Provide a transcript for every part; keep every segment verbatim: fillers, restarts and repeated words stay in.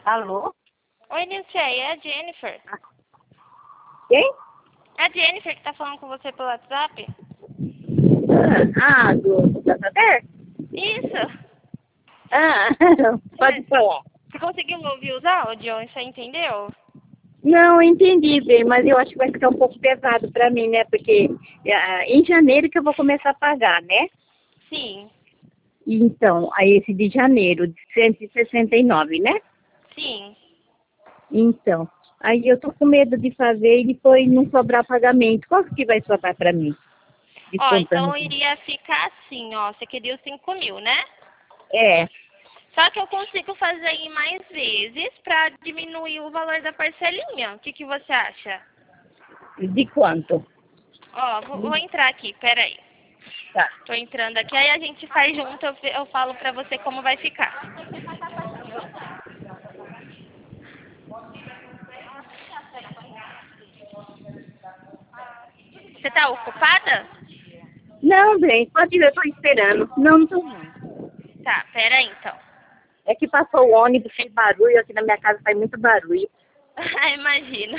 Alô? Oi, Nilce, é a Jennifer. Quem? É a Jennifer que tá falando com você pelo WhatsApp? Ah, ah, do Santander? Isso. Ah, pode falar. Você conseguiu ouvir os áudios? Você entendeu? Não, entendi bem, mas eu acho que vai ficar um pouco pesado para mim, né? Porque ah, em janeiro que eu vou começar a pagar, né? Sim. Então, aí esse de janeiro, de cento e sessenta e nove, né? Sim. Então, aí eu tô com medo de fazer e depois não sobrar pagamento. Qual que vai sobrar para mim? Ó, Descontando. então iria ficar assim, ó. Você queria os cinco mil, né? É, Só que eu consigo fazer em mais vezes pra diminuir o valor da parcelinha. O que, que você acha? de quanto? Ó, vou, vou entrar aqui, peraí. Tá. Tô entrando aqui, aí a gente faz junto, eu, eu falo pra você como vai ficar. Você tá ocupada? Não, bem, pode ir, eu tô esperando. Não, não tô não. Tá, peraí então. É que passou o ônibus, fez barulho, aqui na minha casa faz muito barulho. Ah, imagino.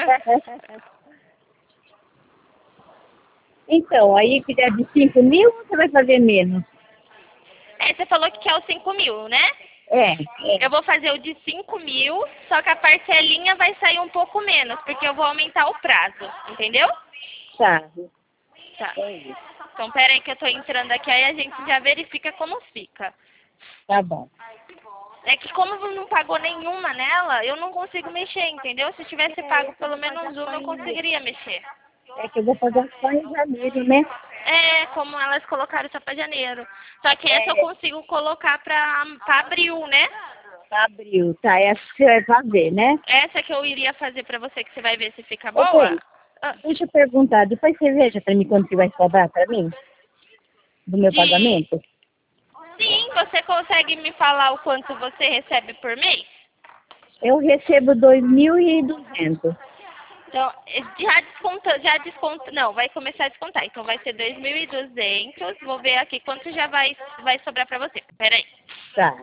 Então, aí quiser de cinco mil, você vai fazer menos. É, você falou que quer os cinco mil, né? É, é, Eu vou fazer o de cinco mil, só que a parcelinha vai sair um pouco menos, porque eu vou aumentar o prazo, entendeu? tá. Tá. É isso. Então, peraí que eu tô entrando aqui, aí a gente já verifica como fica. Tá bom. É que como não pagou nenhuma nela, eu não consigo mexer, entendeu? Se tivesse pago pelo menos uma, eu conseguiria mexer. É que eu vou pagar só em janeiro, né? É, como elas colocaram só pra janeiro. Só que essa eu É, consigo colocar pra, pra abril, né? abril, tá? Essa você vai fazer, né? Essa que eu iria fazer pra você, que você vai ver se fica Ô, boa. bem, Ah, deixa eu perguntar, depois você veja pra mim quanto que vai cobrar pra mim, do meu de... pagamento. Sim, você consegue me falar o quanto você recebe por mês? Eu recebo dois mil e duzentos. Então, eh, já desconta, já desconta, não, vai começar a descontar. Então vai ser dois mil e duzentos. Vou ver aqui quanto já vai, vai sobrar pra você. Peraí. Tá.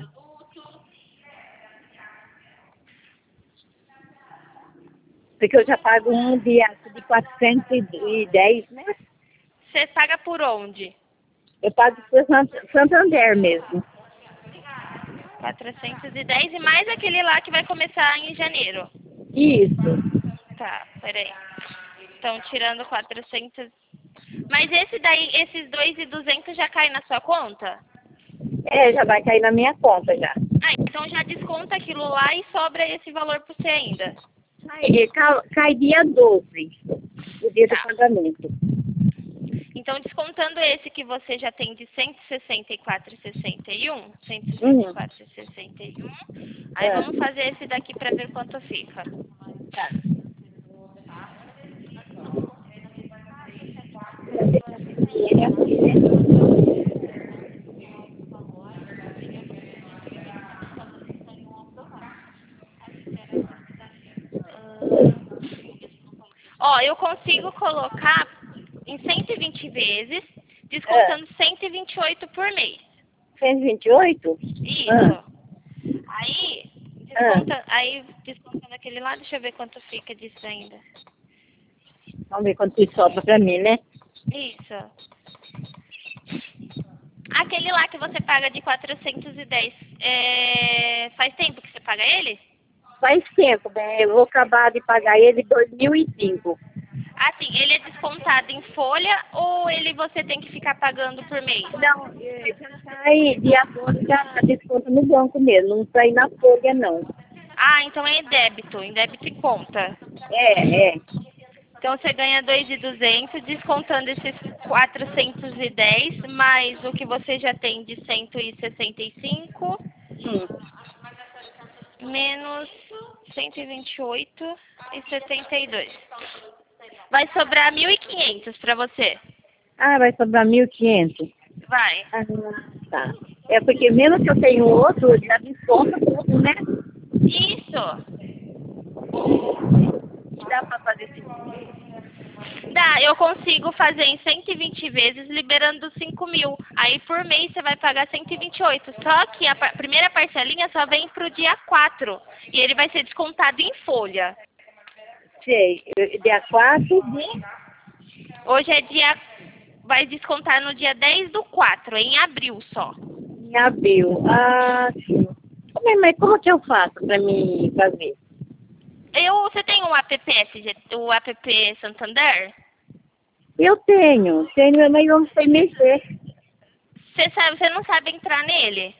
Porque eu já pago um de, acho, de quatrocentos e dez, né? Você paga por onde? Eu pago por Sant- Santander mesmo. quatrocentos e dez e mais aquele lá que vai começar em janeiro. Isso. Tá, peraí. Então, tirando quatrocentos. Mas esse daí, esses dois e duzentos já cai na sua conta? É, já vai cair na minha conta já. Ah, então já desconta aquilo lá e sobra esse valor pra você ainda. Cai, cai, cai dia doze, o dia do Tá. pagamento. Então, descontando esse que você já tem de cento e sessenta e quatro e sessenta e um, cento e sessenta e Uhum. quatro e sessenta e um, aí É, vamos fazer esse daqui pra ver quanto fica. tá. Ó, eu consigo colocar em cento e vinte vezes, É, descontando cento e vinte e oito por mês. cento e vinte e oito? Ah, Isso. Aí, ah. desconta, aí, descontando aquele lá, deixa eu ver quanto fica disso ainda. Vamos ver quanto que sobra pra mim, né? Isso. Aquele lá que você paga de quatrocentos e dez, é... faz tempo que você paga ele? Faz tempo, né? Eu vou acabar de pagar ele em dois mil e cinco. Assim, ele é descontado em folha ou ele você tem que ficar pagando por mês? Não, é, já sai de agosto, já desconta no banco mesmo, não sai na folha, não. Ah, então é em débito, em débito e conta. É, é. Então você ganha dois mil e duzentos, descontando esses quatrocentos e dez, mais o que você já tem de cento e sessenta e cinco, Hum. menos cento e vinte e oito e setenta e dois. Vai sobrar mil e quinhentos para você. Ah, vai sobrar mil e quinhentos. Vai. Ah, tá. É porque mesmo que eu tenho outro, já desconta tudo, né? Isso. Dá pra fazer esse. Dá, eu consigo fazer em cento e vinte vezes, liberando cinco mil. Aí por mês você vai pagar cento e vinte e oito. Só que a par- primeira parcelinha só vem pro dia quatro. E ele vai ser descontado em folha. Sei, eu- dia quatro de... Hoje é dia. Vai descontar no dia dez do quatro, em abril só. Em abril. Ah, sim. Mas, mas como que eu faço para me fazer? Eu, você tem um app, S G o app Santander? Eu tenho, tenho, mas eu não sei mexer. Você sabe, você não sabe entrar nele?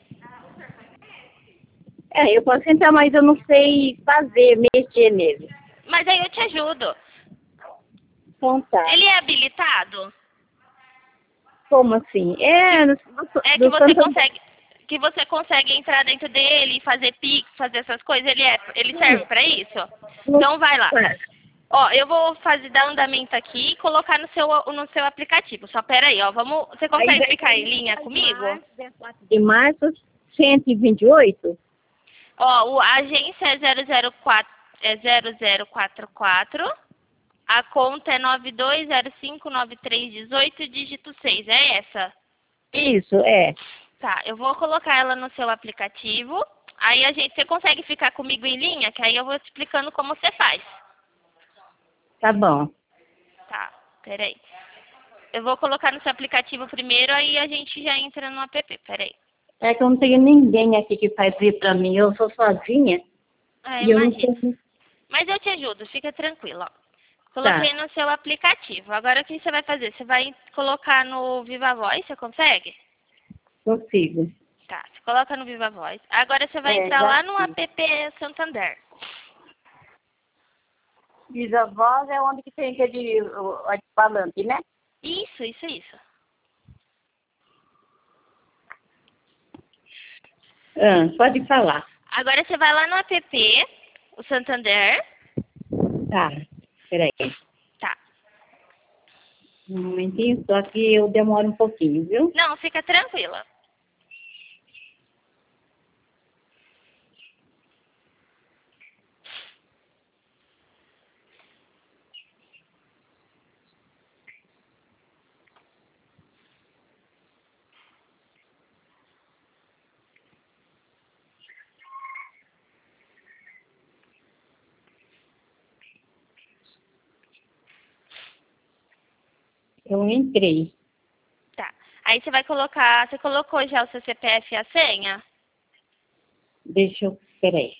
É, eu posso entrar, mas eu não sei fazer, mexer nele. Mas aí eu te ajudo. Então tá. Ele é habilitado? Como assim? É, do, É que do você Santander. consegue, que você consegue entrar dentro dele, fazer Pix, fazer essas coisas, ele, é, ele serve pra isso? Então vai lá. Ó, eu vou fazer dar andamento aqui e colocar no seu, no seu aplicativo. Só pera aí, ó. Vamos, você consegue ficar em linha comigo? De março, cento e vinte e oito? Ó, o, a agência é zero zero quatro, é zero zero quatro quatro, a conta é nove dois zero cinco nove três um oito, dígito seis, é essa? Isso, é. Tá, eu vou colocar ela no seu aplicativo. Aí a gente, você consegue ficar comigo em linha, que aí eu vou te explicando como você faz. Tá bom. Tá, peraí. Eu vou colocar no seu aplicativo primeiro, aí a gente já entra no app, peraí. É que eu não tenho ninguém aqui que faz isso pra mim. Eu sou sozinha. É, E eu não imagina. tenho. Mas eu te ajudo, fica tranquilo, ó. Coloquei Tá, no seu aplicativo. Agora o que você vai fazer? Você vai colocar no Viva Voz, você consegue? consigo. Tá, você coloca no Viva Voz. Agora você vai É, entrar já lá no fiz. app Santander. Bisavós é onde que tem aquele o, o falante, né? Isso, isso, isso. Ah, pode falar. Agora você vai lá no app, o Santander. Tá, peraí. Tá. Um momentinho, só que eu demoro um pouquinho, viu? Não, fica tranquila. Eu entrei. Tá. Aí você vai colocar, você colocou já o seu C P F e a senha? Deixa eu. Peraí.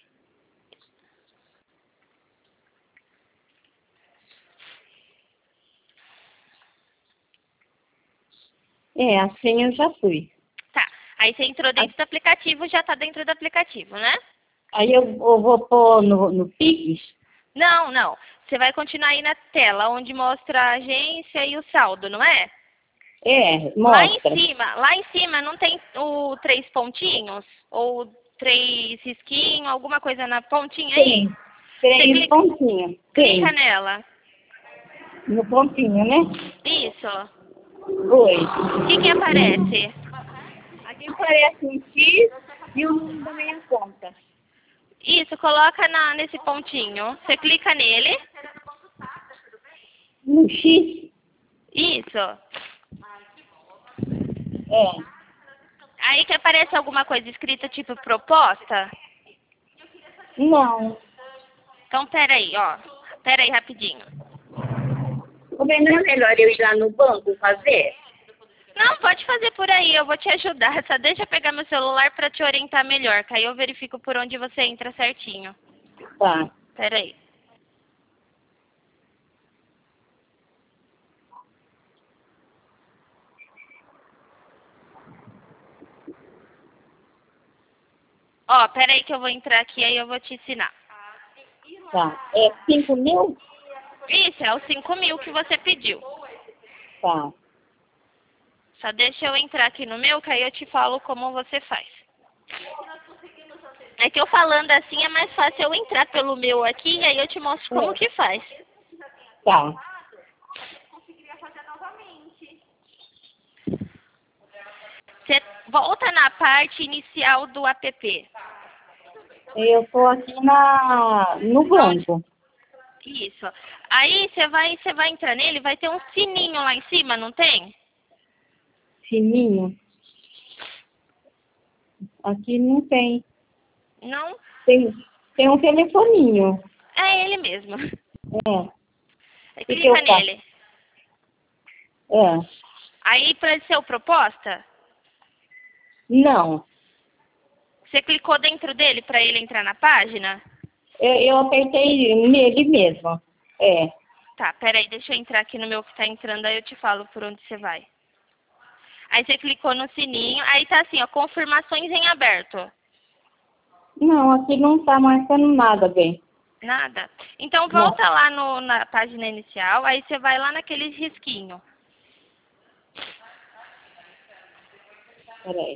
É, a senha eu já fui. Tá. Aí você entrou dentro do aplicativo, já tá dentro do aplicativo, né? Aí eu, eu vou pôr no, no Pix. Não, não. Você vai continuar aí na tela, onde mostra a agência e o saldo, não é? É, Lá em mostra. cima, lá em cima não tem o três pontinhos? Ou três risquinhos, alguma coisa na pontinha aí? Tem. Você Tem no clica, pontinho. Tem. clica nela. No pontinho, né? Isso. Oi. O que que aparece? Aqui aparece um X e o número da minha conta. Isso, coloca na, nesse pontinho. Você clica nele. No X? Isso. É. Aí que aparece alguma coisa escrita tipo proposta. Não. Então, peraí, ó. Peraí, rapidinho. Como é não é melhor eu ir lá no banco fazer? Não, pode fazer por aí, eu vou te ajudar. Só deixa eu pegar meu celular pra te orientar melhor, que aí eu verifico por onde você entra certinho. Tá. Peraí. Ó, peraí que eu vou entrar aqui, aí eu vou te ensinar. Tá. É cinco mil? Isso, é os cinco mil que você pediu. Tá. Só deixa eu entrar aqui no meu, que aí eu te falo como você faz. É que eu falando assim é mais fácil eu entrar pelo meu aqui, e aí eu te mostro como É. que faz. Tá. Você volta na parte inicial do app. Eu tô aqui na, no banco. Isso. Aí você vai, você vai entrar nele, vai ter um sininho lá em cima, não tem? Sininho? Aqui não tem. Não? Tem, tem um telefoninho. É ele mesmo. É. Que que Clica eu faço? nele. É. Aí apareceu proposta, Não. você clicou dentro dele para ele entrar na página? Eu, eu apertei nele mesmo. É. Tá, peraí, deixa eu entrar aqui no meu que tá entrando, aí eu te falo por onde você vai. Aí você clicou no sininho, aí tá assim, ó, confirmações em aberto. Não, aqui não tá marcando nada, bem. Nada? Então volta lá no, na página inicial, aí você vai lá naquele risquinho. Peraí.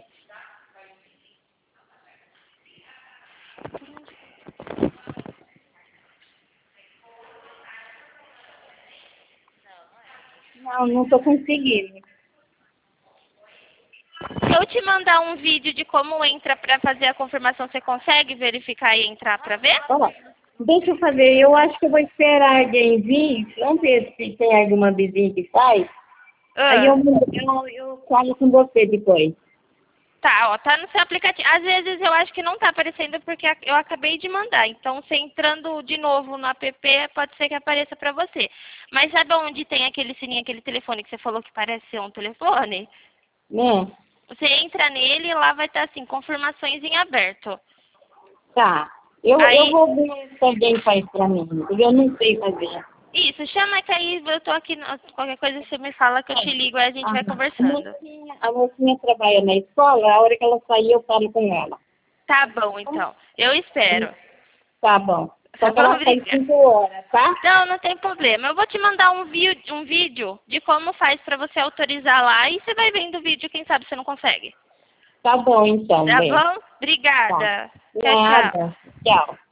Não, não tô conseguindo. Se eu te mandar um vídeo de como entra pra fazer a confirmação, você consegue verificar e entrar pra ver? Ó, deixa eu fazer. Eu acho que eu vou esperar alguém vir. Vamos ver se tem alguma vizinha que faz. Aí Ah, eu, eu, eu falo com você depois. tá, ó, tá no seu aplicativo. Às vezes eu acho que não tá aparecendo porque a- eu acabei de mandar. Então, você entrando de novo no app, pode ser que apareça pra você. Mas sabe onde tem aquele sininho, aquele telefone que você falou que parece ser um telefone? Né? Você entra nele e lá vai estar assim, confirmações em aberto. Tá. Eu, Aí, eu vou ver se alguém faz pra mim. Porque eu não sei fazer. isso, chama que aí eu tô aqui, no- qualquer coisa você me fala que eu te ligo, aí a gente Ah, vai a conversando. mocinha, a mocinha trabalha na escola, a hora que ela sair eu falo com ela. Tá bom, então. Eu espero. Tá bom. Só Tá que bom, ela sai obrigada. cinco horas, tá? Não, não tem problema. Eu vou te mandar um, vi um vídeo de como faz pra você autorizar lá e você vai vendo o vídeo, quem sabe você não consegue. Tá bom, então, Tá bem. bom? Tá. Obrigada. Tchau, tchau. Nada. Tchau.